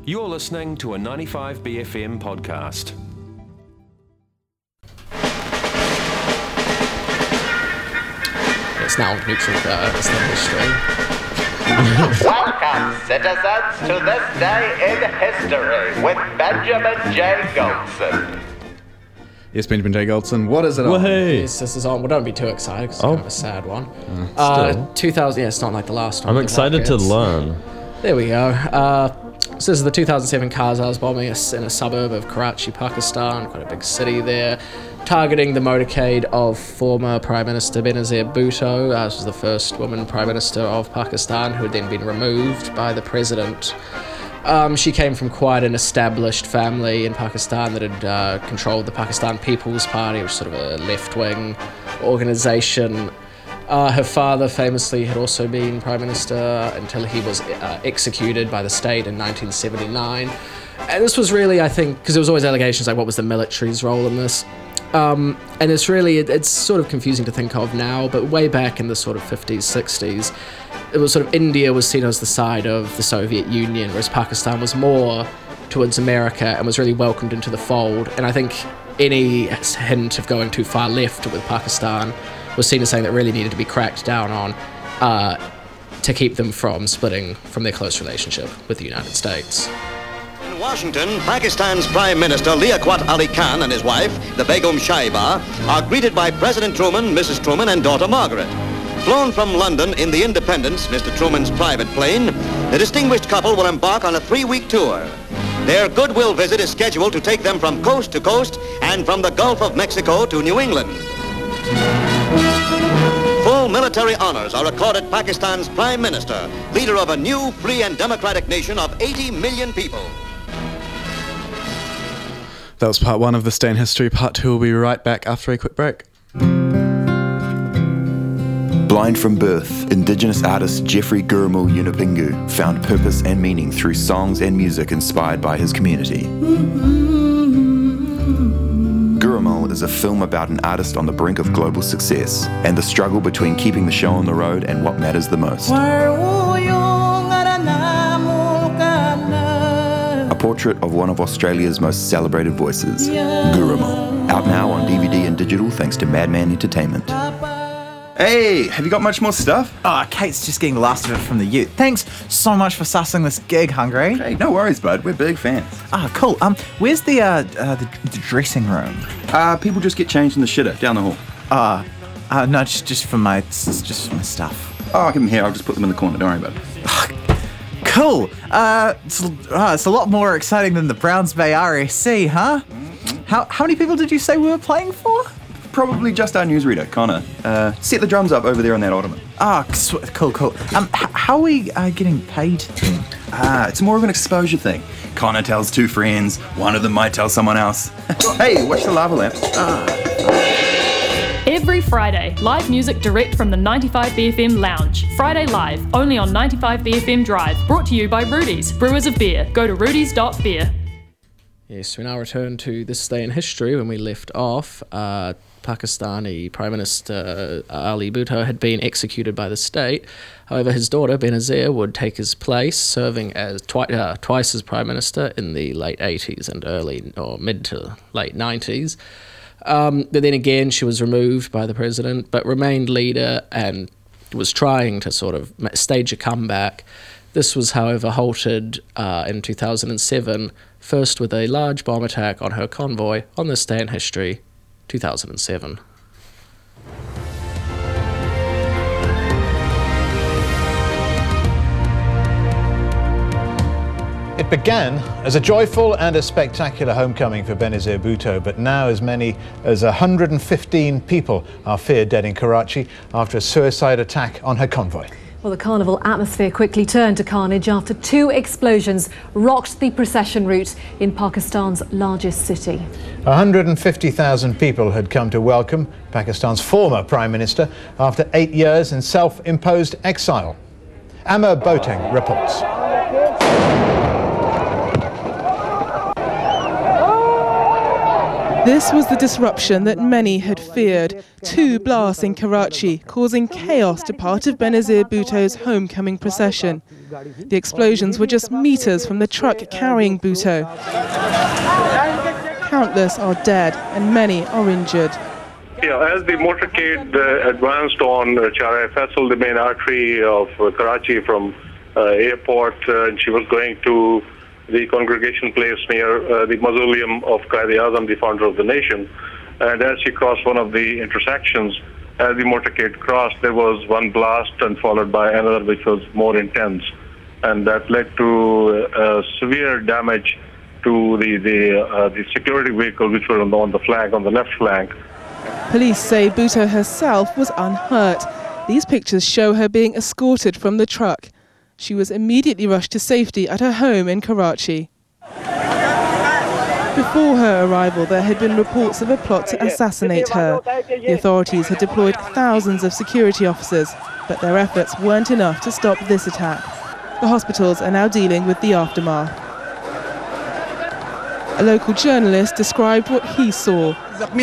You're listening to a 95BFM podcast. It's now neutral history. Welcome, citizens, to this day in history with Benjamin J. Goldson. Yes, Benjamin J. Goldson. What is it on? Yes, this is on. Well, don't be too excited because it's kind of a sad one. 2000. Yeah, it's not like the last one. I'm excited to learn. There we go. So this is the 2007 Karzaz bombing in a suburb of Karachi, Pakistan, quite a big city there, targeting the motorcade of former Prime Minister Benazir Bhutto. This was the first woman Prime Minister of Pakistan who had then been removed by the president. She came from quite an established family in Pakistan that had controlled the Pakistan People's Party, which was sort of a left-wing organisation. Her father famously had also been Prime Minister until he was executed by the state in 1979. And this was really, I think, because there was always allegations like what was the military's role in this. And it's really, it's sort of confusing to think of now, but way back in the sort of 50s, 60s, it was sort of India was seen as the side of the Soviet Union, whereas Pakistan was more towards America and was really welcomed into the fold. And I think any hint of going too far left with Pakistan was seen as something that really needed to be cracked down on to keep them from splitting from their close relationship with the United States. In Washington, Pakistan's Prime Minister Liaquat Ali Khan and his wife, the Begum Shaiba, are greeted by President Truman, Mrs. Truman, and daughter Margaret. Flown from London in the Independence, Mr. Truman's private plane, the distinguished couple will embark on a 3-week tour. Their goodwill visit is scheduled to take them from coast to coast and from the Gulf of Mexico to New England. Full military honors are accorded Pakistan's Prime Minister, leader of a new, free and democratic nation of 80 million people. That was part one of This Day in History. Part two will be right back after a quick break. Blind from birth, Indigenous artist Jeffrey Gurumul Yunupingu found purpose and meaning through songs and music inspired by his community. Gurumul is a film about an artist on the brink of global success and the struggle between keeping the show on the road and what matters the most. A portrait of one of Australia's most celebrated voices, Gurumul. Out now on DVD and digital thanks to Madman Entertainment. Hey, have you got much more stuff? Oh, Kate's just getting the last of it from the ute. Thanks so much for sussing this gig, Hungry. Hey, no worries, bud. We're big fans. Ah, cool. Where's the dressing room? People just get changed in the shitter down the hall. No, just for my stuff. Oh, I'll give them here. I'll just put them in the corner. Don't worry about it. Cool. It's a lot more exciting than the Browns Bay RSC, huh? Mm-hmm. How many people did you say we were playing for? Probably just our newsreader, Connor. Set the drums up over there on that ottoman. Cool. How are we getting paid? It's more of an exposure thing. Connor tells 2 friends, one of them might tell someone else. Hey, watch the lava lamp. Every Friday, live music direct from the 95BFM Lounge. Friday Live, only on 95BFM Drive. Brought to you by Rudy's, brewers of beer. Go to rudys.beer. Yes, we now return to This Day in History when we left off. Pakistani Prime Minister Ali Bhutto had been executed by the state. However, his daughter Benazir would take his place, serving as twice as Prime Minister in the late 80s and mid to late 90s. But then again, she was removed by the president, but remained leader and was trying to sort of stage a comeback. This was, however, halted in 2007, first with a large bomb attack on her convoy on This Day in History, 2007. It began as a joyful and a spectacular homecoming for Benazir Bhutto, but now as many as 115 people are feared dead in Karachi after a suicide attack on her convoy. Well, the carnival atmosphere quickly turned to carnage after 2 explosions rocked the procession route in Pakistan's largest city. 150,000 people had come to welcome Pakistan's former Prime Minister after 8 years in self-imposed exile. Amar Boateng reports. This was the disruption that many had feared. 2 blasts in Karachi, causing chaos to part of Benazir Bhutto's homecoming procession. The explosions were just meters from the truck carrying Bhutto. Countless are dead and many are injured. Yeah, as the motorcade advanced on Charae Faisal, the main artery of Karachi from airport, and she was going to the congregation place near the mausoleum of Quaid-e-Azam, the founder of the nation. And as she crossed one of the intersections, as the motorcade crossed, there was one blast and followed by another which was more intense. And that led to severe damage to the security vehicle which were on the flank, on the left flank. Police say Bhutto herself was unhurt. These pictures show her being escorted from the truck. She was immediately rushed to safety at her home in Karachi. Before her arrival, there had been reports of a plot to assassinate her. The authorities had deployed thousands of security officers, but their efforts weren't enough to stop this attack. The hospitals are now dealing with the aftermath. A local journalist described what he saw.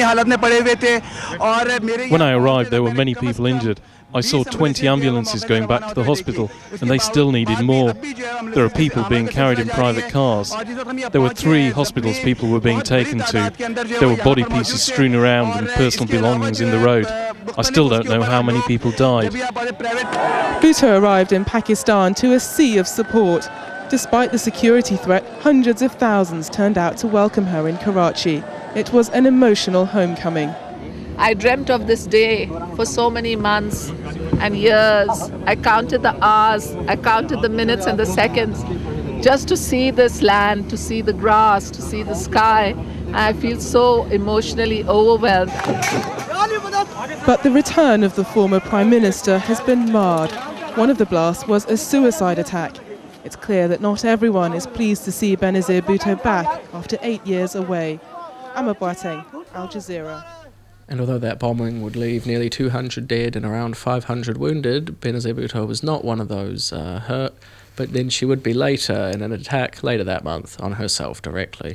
When I arrived, there were many people injured. I saw 20 ambulances going back to the hospital, and they still needed more. There are people being carried in private cars. There were 3 hospitals people were being taken to. There were body pieces strewn around and personal belongings in the road. I still don't know how many people died. Bhutto arrived in Pakistan to a sea of support. Despite the security threat, hundreds of thousands turned out to welcome her in Karachi. It was an emotional homecoming. I dreamt of this day for so many months and years. I counted the hours, I counted the minutes and the seconds just to see this land, to see the grass, to see the sky. I feel so emotionally overwhelmed. But the return of the former Prime Minister has been marred. One of the blasts was a suicide attack. It's clear that not everyone is pleased to see Benazir Bhutto back after 8 years away. Amma Boateng, Al Jazeera. And although that bombing would leave nearly 200 dead and around 500 wounded, Benazir Bhutto was not one of those hurt, but then she would be later in an attack later that month on herself directly.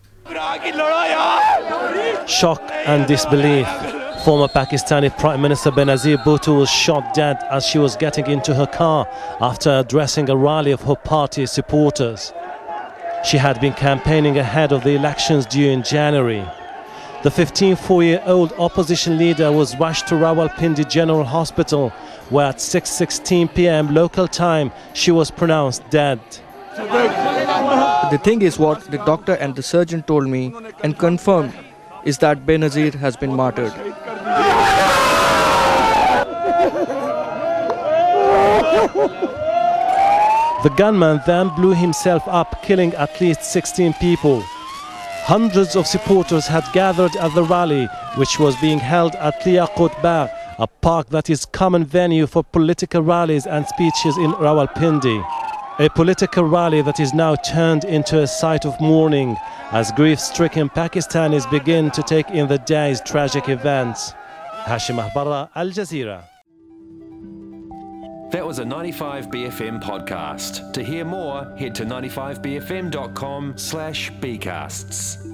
Shock and disbelief. Former Pakistani Prime Minister Benazir Bhutto was shot dead as she was getting into her car after addressing a rally of her party supporters. She had been campaigning ahead of the elections due in January. The 54-year-old opposition leader was rushed to Rawalpindi General Hospital, where at 6:16 p.m. local time, she was pronounced dead. The thing is, what the doctor and the surgeon told me and confirmed is that Benazir has been martyred. The gunman then blew himself up, killing at least 16 people. Hundreds of supporters had gathered at the rally, which was being held at Liaqut Bagh, a park that is common venue for political rallies and speeches in Rawalpindi. A political rally that is now turned into a site of mourning as grief-stricken Pakistanis begin to take in the day's tragic events. Hashim Ahbara, Al Jazeera. That was a 95BFM podcast. To hear more, head to 95bfm.com/bcasts.